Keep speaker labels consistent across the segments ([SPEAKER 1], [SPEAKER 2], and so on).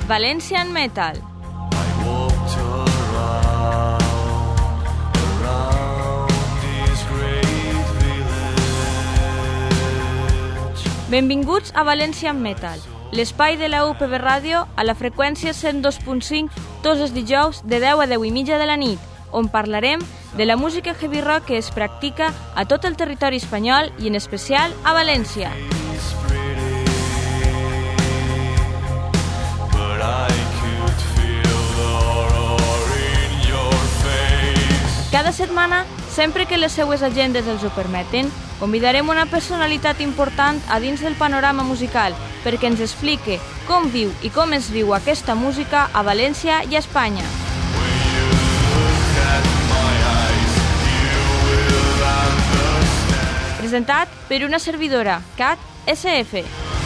[SPEAKER 1] Valencian Metal. Benvinguts a Valencian Metal, l'espai de la UPB Ràdio a la freqüència 102.5 tots els dijous de 10 a 10 i mitja de la nit, on parlarem de la música heavy rock que es practica a tot el territori espanyol i en especial a València. Cada setmana, sempre que les seues agendes els ho permeten, convidarem una personalitat important a dins del panorama musical perquè ens explique com viu i com es viu aquesta música a València i a Espanya. Presentat per una servidora, Cat SF.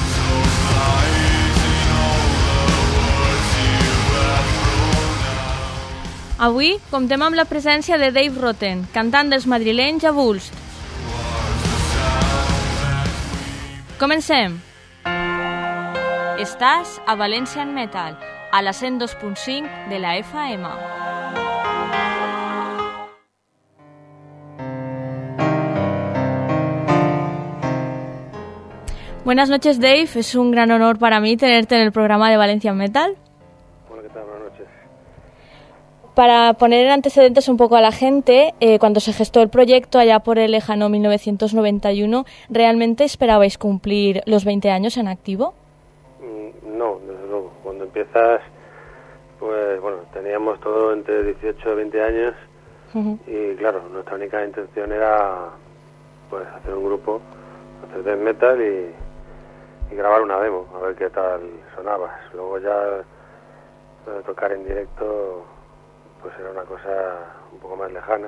[SPEAKER 1] Avui comptem amb la presència de Dave Rotten, cantant dels madrilenys Avulst. Comencem! Estàs a Valencian Metal, a la 102.5 de la FM. Buenas noches, Dave. Es un gran honor para mí tenerte en el programa de Valencian Metal.
[SPEAKER 2] Hola, ¿qué tal? Buenas noches.
[SPEAKER 1] Para poner en antecedentes un poco a la gente, cuando se gestó el proyecto allá por el lejano 1991, ¿realmente esperabais cumplir los 20 años en activo?
[SPEAKER 2] No, desde luego. Cuando empiezas, pues bueno, teníamos todo entre 18 y 20 años y claro, nuestra única intención era pues hacer un grupo, hacer death metal y grabar una demo, a ver qué tal sonaba. Luego ya tocar en directo pues era una cosa un poco más lejana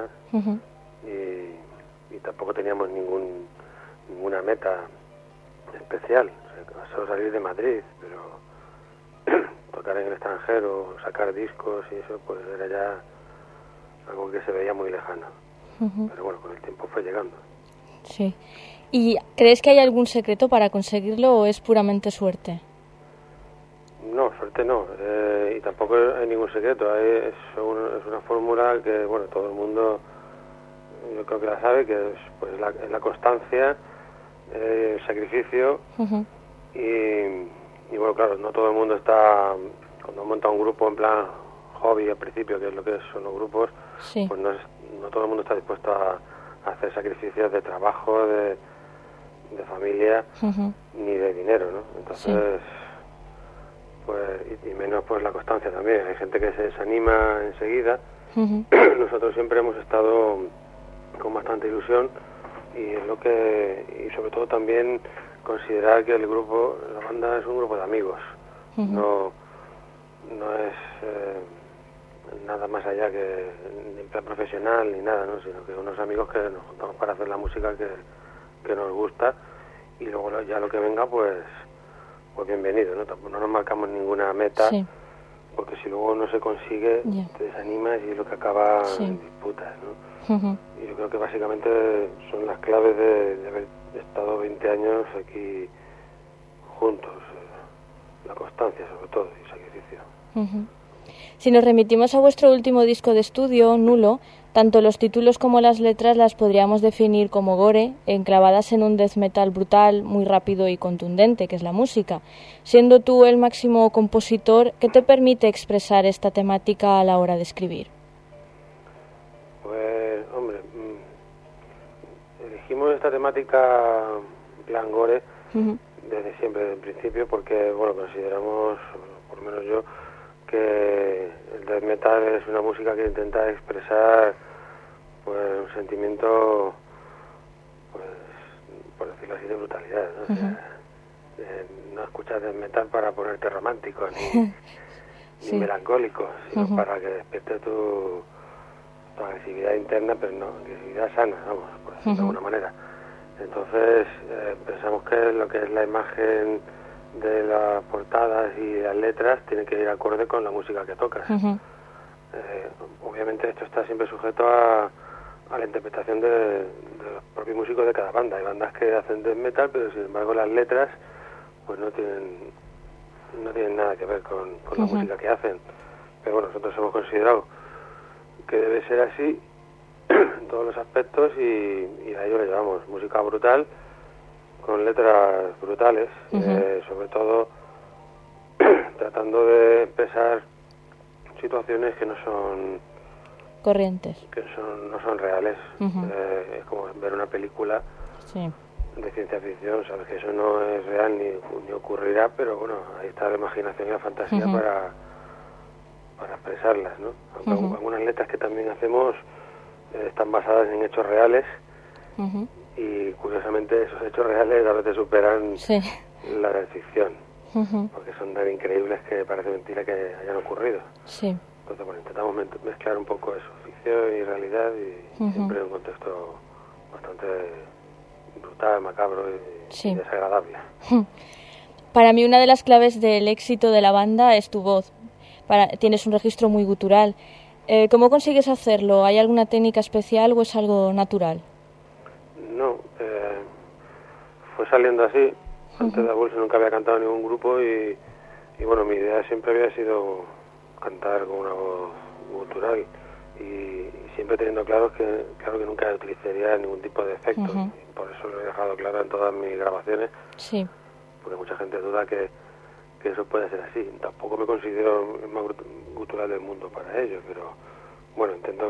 [SPEAKER 2] y tampoco teníamos ninguna meta especial. O sea, solo salir de Madrid, pero tocar en el extranjero, sacar discos y eso pues era ya algo que se veía muy lejano. Pero bueno, con el tiempo fue llegando.
[SPEAKER 1] Sí. ¿Y crees que hay algún secreto para conseguirlo o es puramente suerte?
[SPEAKER 2] No, suerte no, y tampoco hay ningún secreto. Es una fórmula que, bueno, todo el mundo yo creo que la sabe, que es pues la constancia, el sacrificio y bueno, claro, no todo el mundo está, cuando monta un grupo en plan hobby al principio, que es lo que son los grupos, sí. Pues no todo el mundo está dispuesto a hacer sacrificios de trabajo, de familia, ni de dinero, ¿no? Entonces, sí. Pues y menos pues la constancia también. Hay gente que se desanima enseguida. Nosotros siempre hemos estado con bastante ilusión y sobre todo también considerar que el grupo, la banda es un grupo de amigos. No es nada más allá que en plan profesional ni nada, ¿no? Sino que unos amigos que nos juntamos para hacer la música que nos gusta y luego ya lo que venga pues bienvenido, ¿no? Tampoco no nos marcamos ninguna meta, sí. Porque si luego no se consigue, te desanimas y es lo que acaba en disputas, ¿no? Y yo creo que básicamente son las claves de haber estado 20 años aquí juntos, la constancia sobre todo y sacrificio.
[SPEAKER 1] Si nos remitimos a vuestro último disco de estudio, Nulo, tanto los títulos como las letras las podríamos definir como gore, enclavadas en un death metal brutal, muy rápido y contundente, que es la música. Siendo tú el máximo compositor, ¿qué te permite expresar esta temática a la hora de escribir?
[SPEAKER 2] Pues, hombre, elegimos esta temática en plan gore desde siempre, desde el principio, porque, bueno, consideramos, por lo menos yo, que el death metal es una música que intenta expresar pues un sentimiento, pues por decirlo así, de brutalidad, ¿no? O sea, no escuchas death metal para ponerte romántico ni melancólico, sino para que despierte tu agresividad interna, pero no, agresividad sana, vamos, por decirlo de alguna manera. Entonces pensamos que lo que es la imagen de las portadas y las letras tiene que ir acorde con la música que tocas. Obviamente esto está siempre sujeto a la interpretación de los propios músicos de cada banda. Hay bandas que hacen death metal, pero sin embargo las letras pues no tienen no tienen nada que ver con la música que hacen. Pero bueno, nosotros hemos considerado que debe ser así en todos los aspectos y a ello le llamamos música brutal, con letras brutales, sobre todo tratando de expresar situaciones que no son
[SPEAKER 1] corrientes,
[SPEAKER 2] que no son reales. Es como ver una película de ciencia ficción, sabes que eso no es real ni ocurrirá, pero bueno, ahí está la imaginación y la fantasía para expresarlas, ¿no? Aunque algunas letras que también hacemos están basadas en hechos reales y curiosamente esos hechos reales a veces superan la de ficción, porque son tan increíbles que parece mentira que hayan ocurrido. Entonces, bueno, intentamos mezclar un poco eso, ficción y realidad, y siempre en un contexto bastante brutal, macabro y desagradable.
[SPEAKER 1] Para mí una de las claves del éxito de la banda es tu voz. Tienes un registro muy gutural. ¿Cómo consigues hacerlo? ¿Hay alguna técnica especial o es algo natural?
[SPEAKER 2] No, fue saliendo así. Antes de Abulst nunca había cantado en ningún grupo y bueno, mi idea siempre había sido cantar con una voz gutural y siempre teniendo claro que nunca utilizaría ningún tipo de efecto. Y por eso lo he dejado claro en todas mis grabaciones. Porque mucha gente duda que eso puede ser así. Tampoco me considero el más gutural del mundo para ello, pero bueno, intento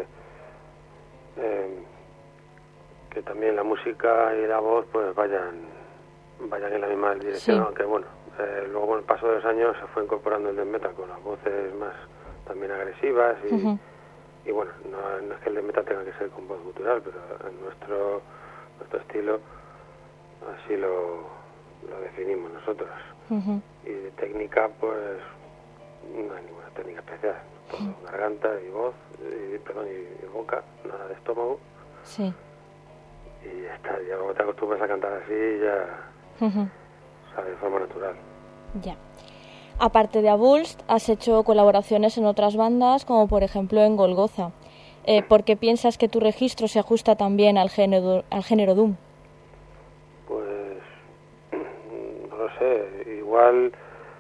[SPEAKER 2] que también la música y la voz pues vayan en la misma dirección, aunque bueno, luego con el paso de los años se fue incorporando el death metal con las voces más también agresivas y bueno, no es que el death metal tenga que ser con voz gutural, pero en nuestro estilo así lo definimos nosotros. Y de técnica pues no hay ninguna técnica especial, todo garganta y voz y boca, nada de estómago. Y ya está, ya luego te acostumbras a cantar así y ya sale de forma natural.
[SPEAKER 1] Ya. Aparte de Abulst, has hecho colaboraciones en otras bandas, como por ejemplo en Golgotha. ¿Por qué piensas que tu registro se ajusta también al género Doom?
[SPEAKER 2] Pues no lo sé, igual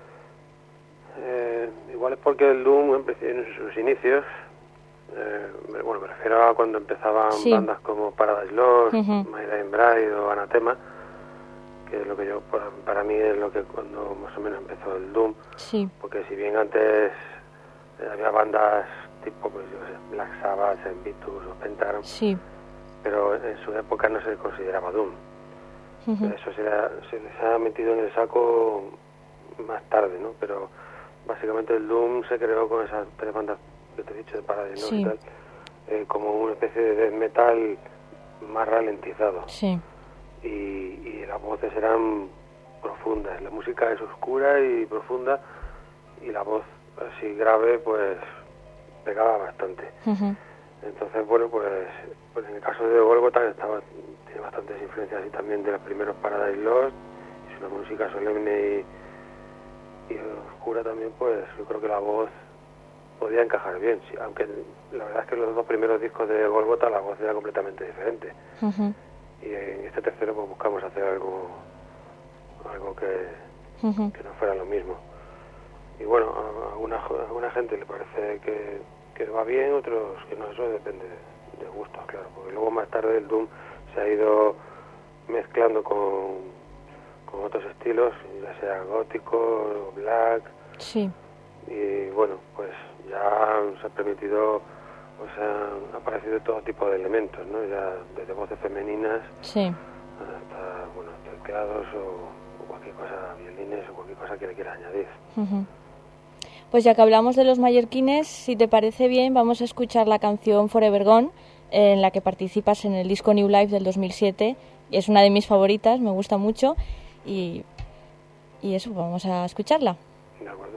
[SPEAKER 2] es porque el Doom en sus inicios, bueno, me refiero a cuando empezaban bandas como Paradise Lost, My Dying Bride o Anathema, que es lo que para mí es lo que cuando más o menos empezó el Doom, porque si bien antes había bandas tipo pues yo sé, Black Sabbath, Vitus o Pentagram, pero en su época no se consideraba Doom. Eso se les ha metido en el saco más tarde, ¿no? Pero básicamente el Doom se creó con esas tres bandas que te he dicho de Paradise y tal, como una especie de death metal más ralentizado. Y las voces eran profundas, la música es oscura y profunda y la voz así grave pues pegaba bastante. Entonces bueno, pues en el caso de Golgotha tiene bastantes influencias y también de los primeros Paradise Lost, es una música solemne y oscura también, pues yo creo que la voz podía encajar bien, aunque la verdad es que los dos primeros discos de Golgotha la voz era completamente diferente. Y en este tercero pues buscamos hacer algo que no fuera lo mismo. Y bueno, a alguna gente le parece que va bien, otros que no, eso depende de gustos, claro, porque luego más tarde el Doom se ha ido mezclando con otros estilos, ya sea gótico o black, y bueno, pues ya se ha permitido, o sea, han aparecido todo tipo de elementos, ¿no? Ya desde voces femeninas hasta, bueno, teclados o cualquier cosa, violines o cualquier cosa que le quieras añadir.
[SPEAKER 1] Pues ya que hablamos de los mallorquines, si te parece bien, vamos a escuchar la canción Forever Gone, en la que participas en el disco New Life del 2007. Es una de mis favoritas, me gusta mucho y eso, vamos a escucharla.
[SPEAKER 2] De acuerdo.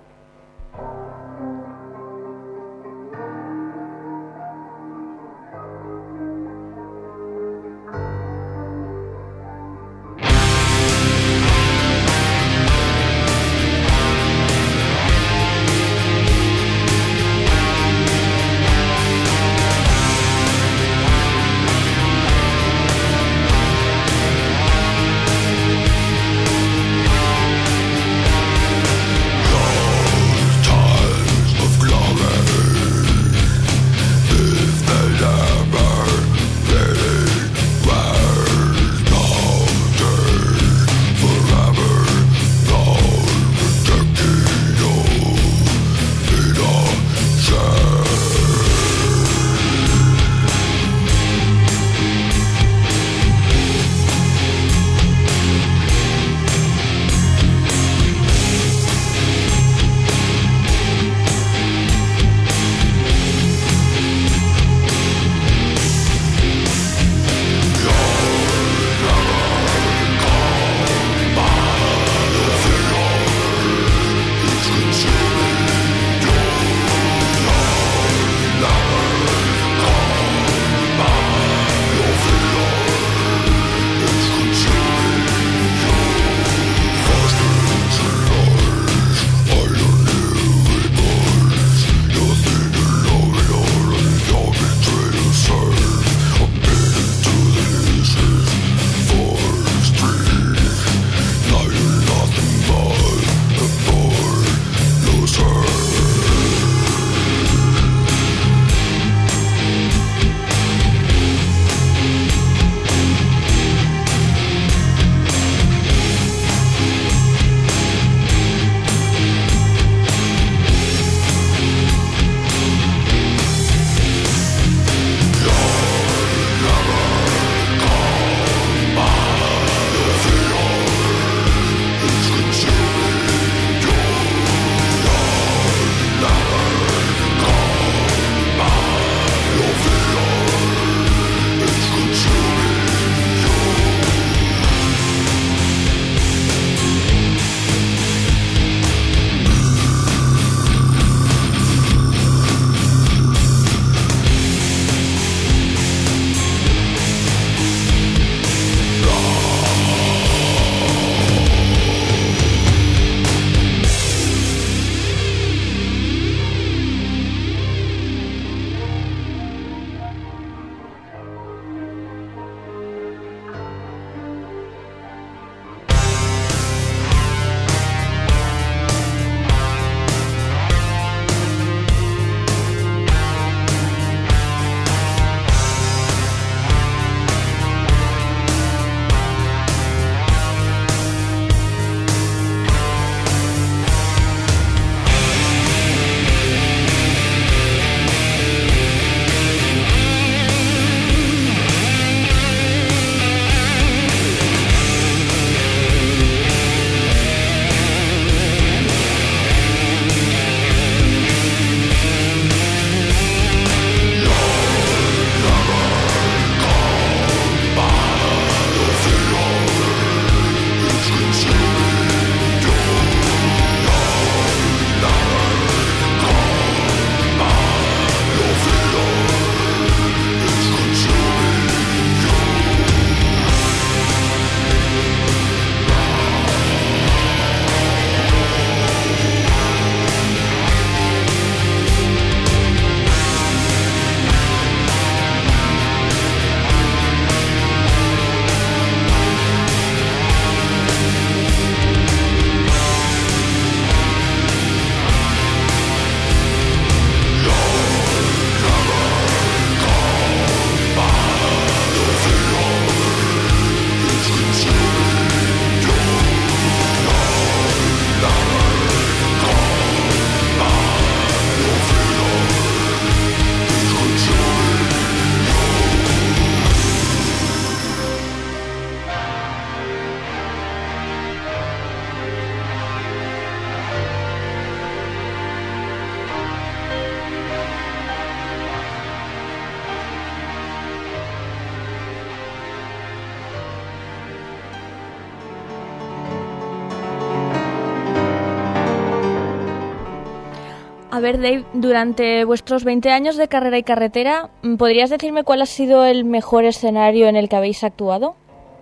[SPEAKER 1] A ver, Dave, durante vuestros 20 años de carrera y carretera, ¿podrías decirme cuál ha sido el mejor escenario en el que habéis actuado?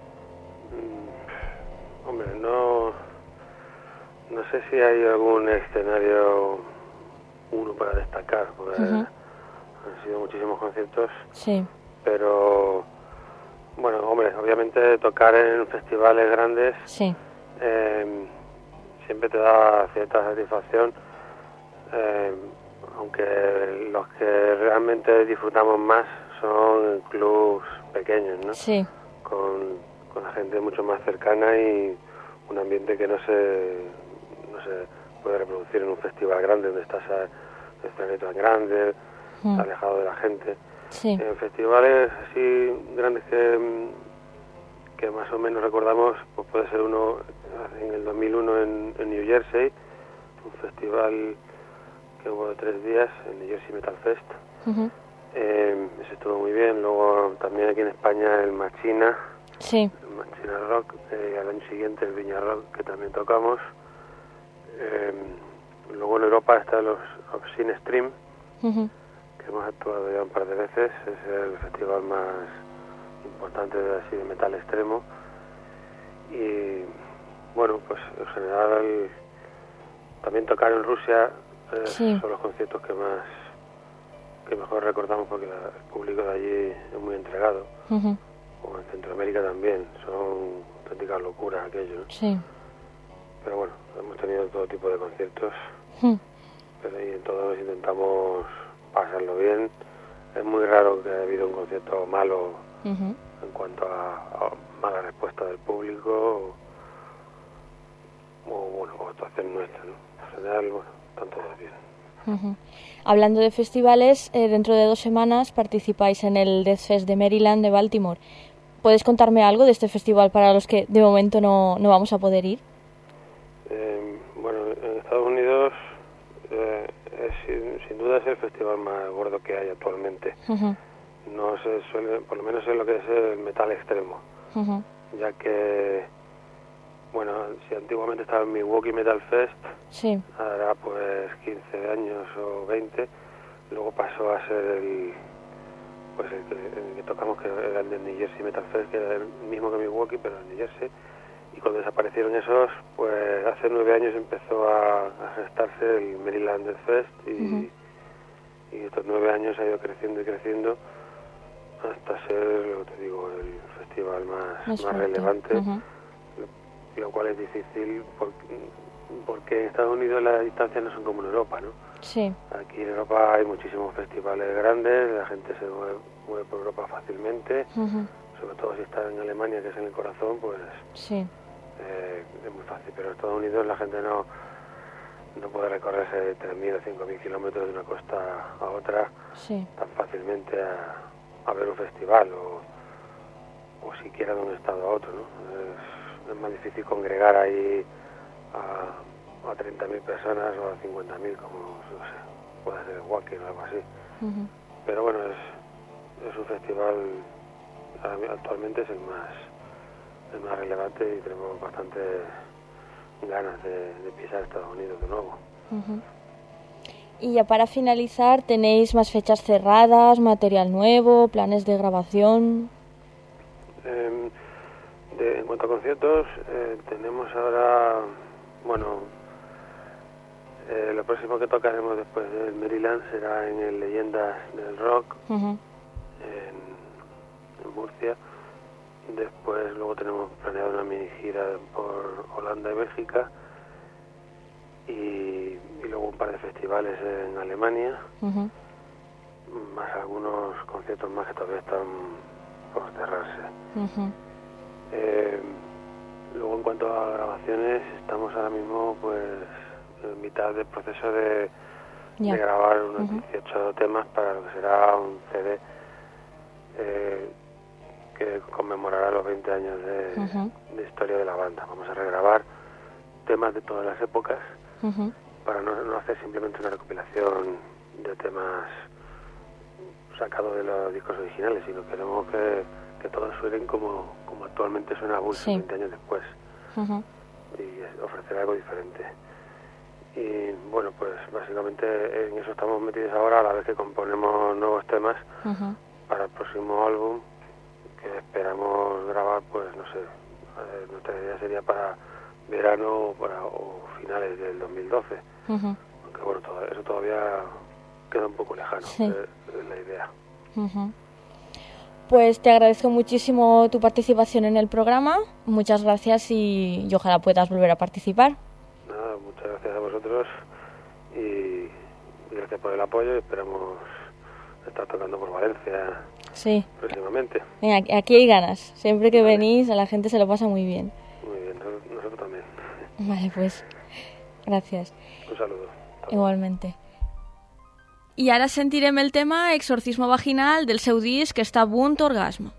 [SPEAKER 2] Hombre, no sé si hay algún escenario uno para destacar, porque han sido muchísimos conciertos.
[SPEAKER 1] Sí.
[SPEAKER 2] Pero, bueno, hombre, obviamente tocar en festivales grandes
[SPEAKER 1] sí.
[SPEAKER 2] Siempre te da cierta satisfacción, aunque los que realmente disfrutamos más son clubs pequeños, ¿no?
[SPEAKER 1] Sí.
[SPEAKER 2] Con la gente mucho más cercana y un ambiente que no se puede reproducir en un festival grande donde estás en escenarios tan grandes, alejado de la gente.
[SPEAKER 1] Sí.
[SPEAKER 2] En festivales así grandes que más o menos recordamos, pues puede ser uno en el 2001 en New Jersey, un festival que hubo de 3 días, el New Jersey Metal Fest. Ese estuvo muy bien. Luego también aquí en España el Machina,
[SPEAKER 1] sí.
[SPEAKER 2] el Machina Rock, al año siguiente el Viña Rock, que también tocamos. Luego en Europa están los Obscene Stream, que hemos actuado ya un par de veces. Es el festival más importante de metal extremo. Y bueno, pues en general también tocar en Rusia son los conciertos que mejor recordamos, porque el público de allí es muy entregado. O en Centroamérica también, son auténticas locuras aquello, ¿no?
[SPEAKER 1] Sí.
[SPEAKER 2] Pero bueno, hemos tenido todo tipo de conciertos, pero ahí en todos intentamos pasarlo bien. Es muy raro que haya habido un concierto malo en cuanto a mala respuesta del público o actuación nuestra, ¿no? En general, bueno, están todos bien.
[SPEAKER 1] Hablando de festivales, dentro de 2 semanas participáis en el Death Fest de Maryland de Baltimore. ¿Puedes contarme algo de este festival para los que de momento no vamos a poder ir?
[SPEAKER 2] Bueno, en Estados Unidos sin duda es el festival más gordo que hay actualmente. No se suele, por lo menos en lo que es el metal extremo, ya que, bueno, si antiguamente estaba en Milwaukee Metal Fest, ahora pues 15 años o 20, luego pasó a ser el que tocamos, que era el de New Jersey Metal Fest, que era el mismo que Milwaukee, pero en New Jersey. Y cuando desaparecieron esos, pues hace 9 años empezó a gestarse el Maryland Death Fest y estos 9 años ha ido creciendo y creciendo hasta ser, lo te digo, el festival más relevante, lo cual es difícil porque en Estados Unidos las distancias no son como en Europa, ¿no?
[SPEAKER 1] Sí.
[SPEAKER 2] Aquí en Europa hay muchísimos festivales grandes, la gente se mueve por Europa fácilmente, sobre todo si está en Alemania, que es en el corazón, pues es muy fácil. Pero en Estados Unidos la gente no puede recorrerse 3.000 o 5.000 kilómetros de una costa a otra tan fácilmente a ver un festival o siquiera de un estado a otro, ¿no? Es más difícil congregar ahí a 30.000 personas o a 50.000, como, no sé, puede ser el Wacken o algo así. Pero bueno, es un festival, actualmente es el más relevante y tenemos bastante ganas de pisar Estados Unidos de nuevo.
[SPEAKER 1] Y ya para finalizar, ¿tenéis más fechas cerradas, material nuevo, planes de grabación?
[SPEAKER 2] En cuanto a conciertos, tenemos ahora, bueno, lo próximo que tocaremos después del Maryland será en el Leyendas del Rock, en Murcia. Después luego tenemos planeado una mini gira por Holanda y Bélgica y luego un par de festivales en Alemania, más algunos conciertos más que todavía están por cerrarse. Luego en cuanto a grabaciones, estamos ahora mismo pues en mitad del proceso de grabar unos 18 temas para lo que será un CD que conmemorará los 20 años de historia de la banda. Vamos a regrabar temas de todas las épocas para no hacer simplemente una recopilación de temas sacados de los discos originales, sino queremos que todos suenen como actualmente suena Bull 20 años después, y ofrecer algo diferente. Y bueno, pues básicamente en eso estamos metidos ahora, a la vez que componemos nuevos temas para el próximo álbum, que esperamos grabar, pues no sé, nuestra idea sería para verano o finales del 2012. Aunque bueno, eso todavía queda un poco lejano,
[SPEAKER 1] sí.
[SPEAKER 2] Es la idea.
[SPEAKER 1] Pues te agradezco muchísimo tu participación en el programa, muchas gracias y ojalá puedas volver a participar.
[SPEAKER 2] Nada, muchas gracias a vosotros y gracias por el apoyo y esperamos estar tocando por Valencia próximamente.
[SPEAKER 1] Venga, aquí hay ganas, siempre que venís a la gente se lo pasa muy bien.
[SPEAKER 2] Muy bien, nosotros también.
[SPEAKER 1] Vale, pues gracias.
[SPEAKER 2] Un saludo.
[SPEAKER 1] Igualmente. I ara sentirem el tema Exorcismo Vaginal del seu disc que està a punt Orgasmo.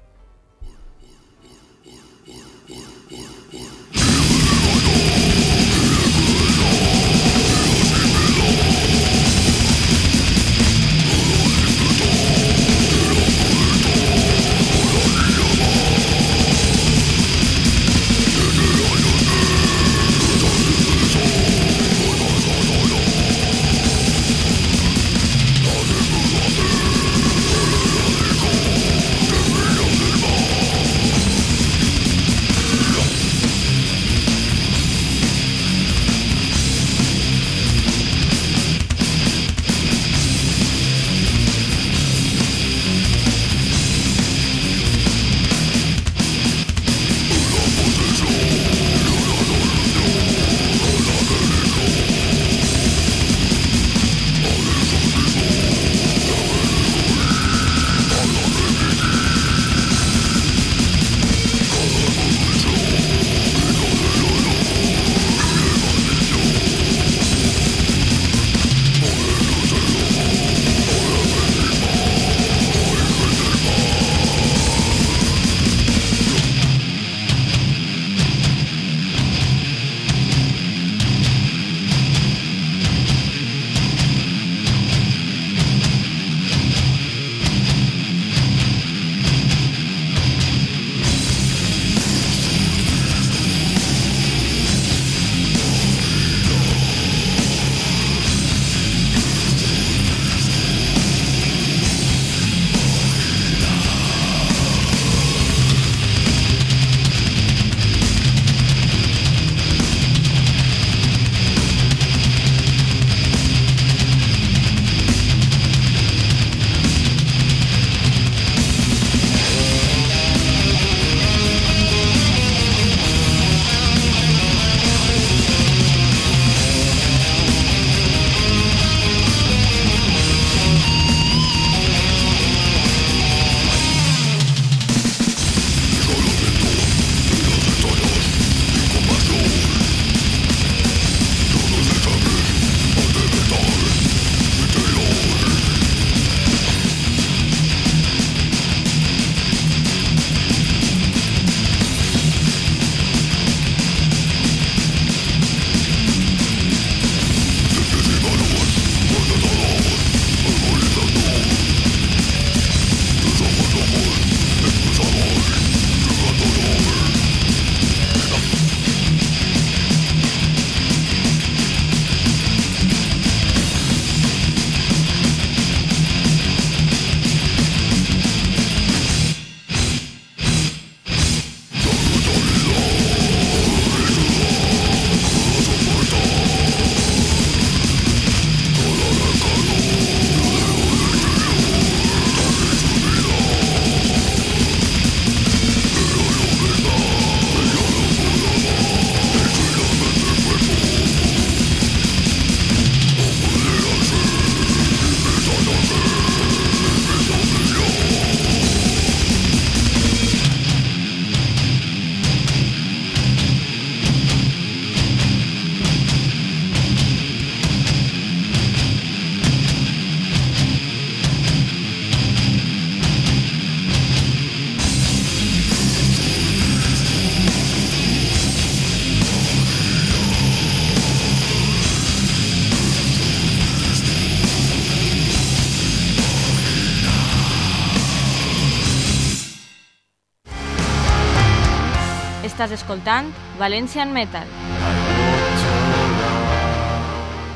[SPEAKER 1] Estàs escoltant Valencian Metal.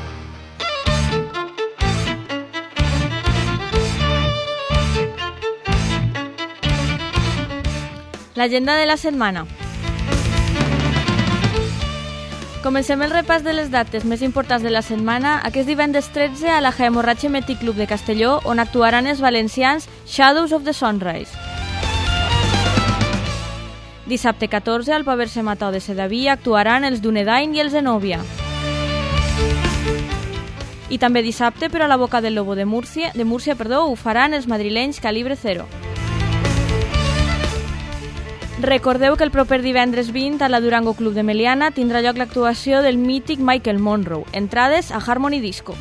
[SPEAKER 1] L'agenda de la setmana. Comencem el repàs de les dates més importants de la setmana aquest divendres 13 a la Hemorrage Metic Club de Castelló, on actuaran els valencians Shadows of the Sunrise. Dissabte 14 al Paverse Matau de Sedaví actuaran els Dunedain i els Zenobia. I també dissabte, però a la Boca del Lobo de Múrcia, ho faran els madrilenys Calibre Cero. Recordeu que el proper divendres 20 a la Durango Club de Meliana tindrà lloc l'actuació del mític Michael Monroe. Entrades a Harmony Discos.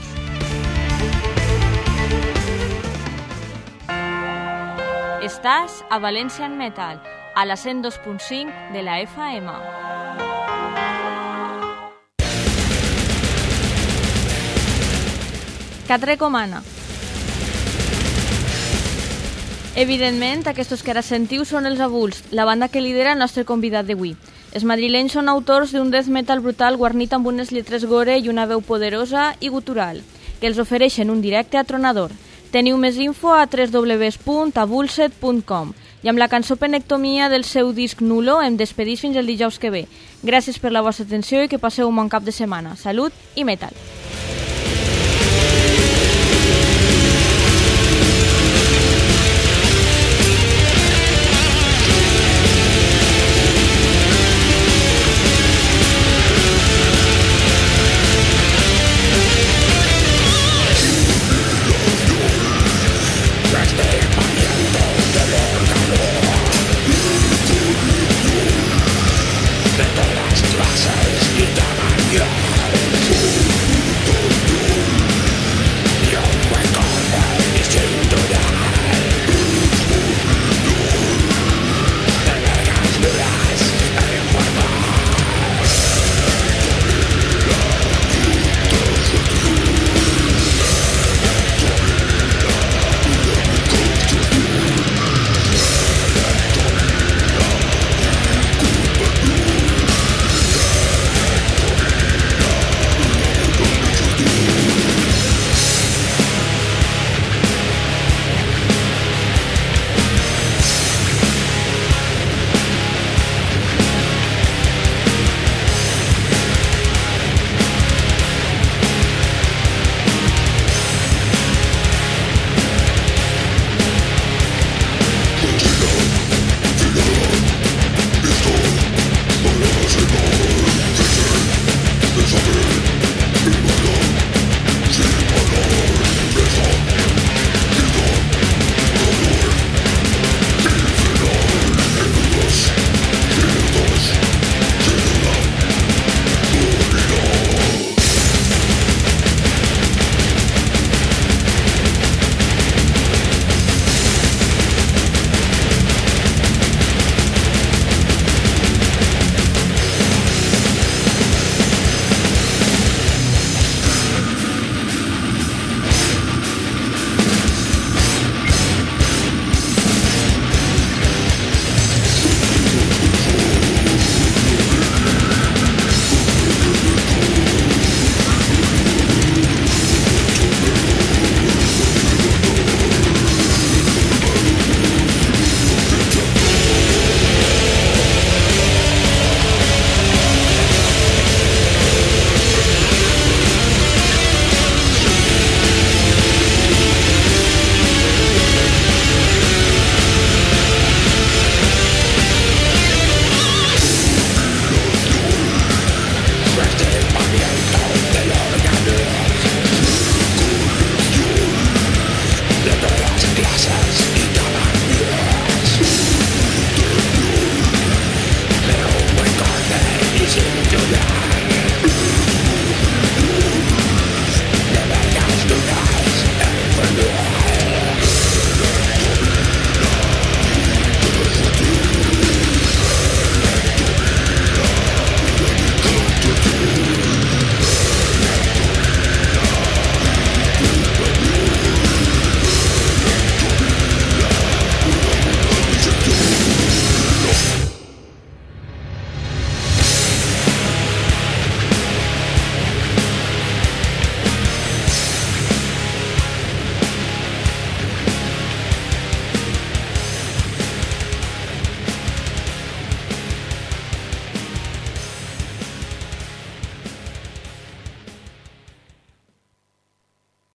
[SPEAKER 1] Estàs a Valencian Metal, a la 102.5 de la FM. Què et recomana? Evidentment, aquests que ara sentiu són els Abuls, la banda que lidera el nostre convidat d'avui. Els madrilenys són autors d'un death metal brutal guarnit amb unes lletres gore i una veu poderosa i gutural, que els ofereixen un directe atronador. Teniu més info a www.abulset.com i amb la cançó Penectomia del seu disc Nulo em despedís fins el dijous que ve. Gràcies per la vostra atenció i que passeu un bon cap de setmana. Salut i metal!